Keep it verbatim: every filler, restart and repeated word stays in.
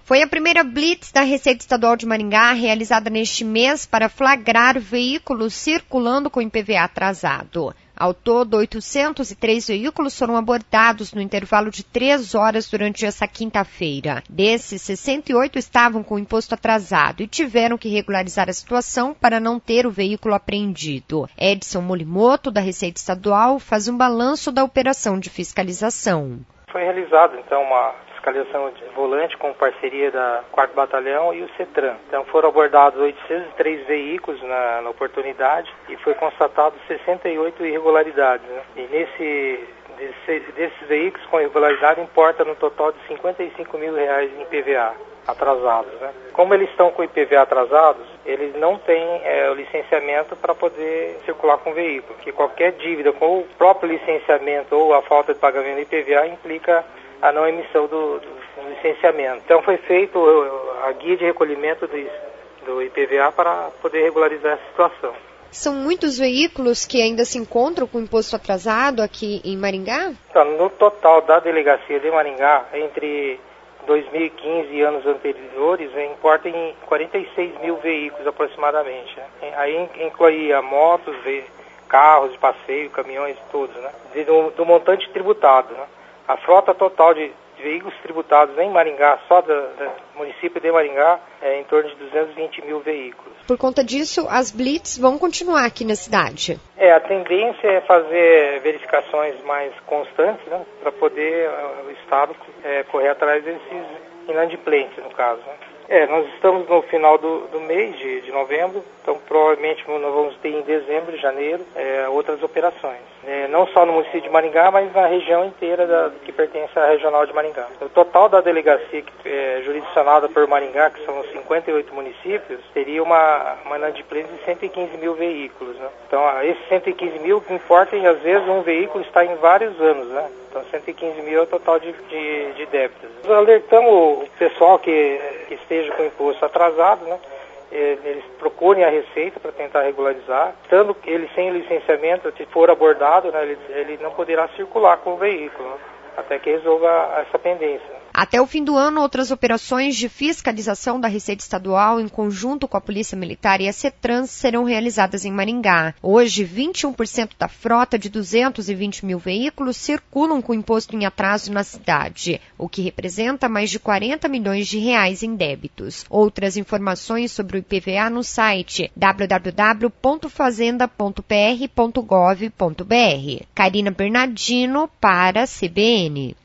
Foi a primeira blitz da Receita Estadual de Maringá realizada neste mês para flagrar veículos circulando com I P V A atrasado. Ao todo, oitocentos e três veículos foram abordados no intervalo de três horas durante essa quinta-feira. Desses, sessenta e oito estavam com o imposto atrasado e tiveram que regularizar a situação para não ter o veículo apreendido. Edson Molimoto, da Receita Estadual, faz um balanço da operação de fiscalização. Foi realizado, então, uma fiscalização de volante com parceria da quarto Batalhão e o CETRAN. Então foram abordados oitocentos e três veículos na, na oportunidade e foi constatado sessenta e oito irregularidades. Né? E nesse, desse, desses veículos com irregularidade importa no total de cinquenta e cinco mil reais em I P V A atrasados. Né? Como eles estão com I P V A atrasados, eles não têm é, o licenciamento para poder circular com o veículo. Que qualquer dívida com o próprio licenciamento ou a falta de pagamento do I P V A implica a não emissão do, do, do licenciamento. Então foi feito a guia de recolhimento do, do I P V A para poder regularizar essa situação. São muitos veículos que ainda se encontram com imposto atrasado aqui em Maringá? Então, no total da delegacia de Maringá, entre dois mil e quinze e anos anteriores, importa em quarenta e seis mil veículos aproximadamente. Aí incluía motos, carros de passeio, caminhões, todos, né? Do, do montante tributado, né? A frota total de veículos tributados em Maringá, só do, do município de Maringá, é em torno de duzentos e vinte mil veículos. Por conta disso, as blitz vão continuar aqui na cidade? É, a tendência é fazer verificações mais constantes, né, para poder uh, o Estado é, correr atrás desses inadimplentes, no caso. Né. É, nós estamos no final do, do mês de, de novembro, então provavelmente nós vamos ter em dezembro e janeiro é, outras operações. É, não só no município de Maringá, mas na região inteira da, que pertence à regional de Maringá. O total da delegacia que é jurisdicionada por Maringá, que são cinquenta e oito municípios, teria uma, uma inadimplência de cento e quinze mil veículos. Né? Então, esses cento e quinze mil importa e às vezes um veículo está em vários anos, né? Então, cento e quinze mil é o total de, de, de débitos. Nós alertamos o pessoal que, que esteja com o imposto atrasado, né? Eles procurem a Receita para tentar regularizar. Estando ele sem licenciamento, se for abordado, né, ele, ele não poderá circular com o veículo, né, até que resolva essa pendência. Até o fim do ano, outras operações de fiscalização da Receita Estadual, em conjunto com a Polícia Militar e a CETRAN, serão realizadas em Maringá. Hoje, vinte e um por cento da frota de duzentos e vinte mil veículos circulam com imposto em atraso na cidade, o que representa mais de quarenta milhões de reais em débitos. Outras informações sobre o I P V A no site w w w ponto fazenda ponto p r ponto gov ponto b r. Karina Bernardino para a C B N.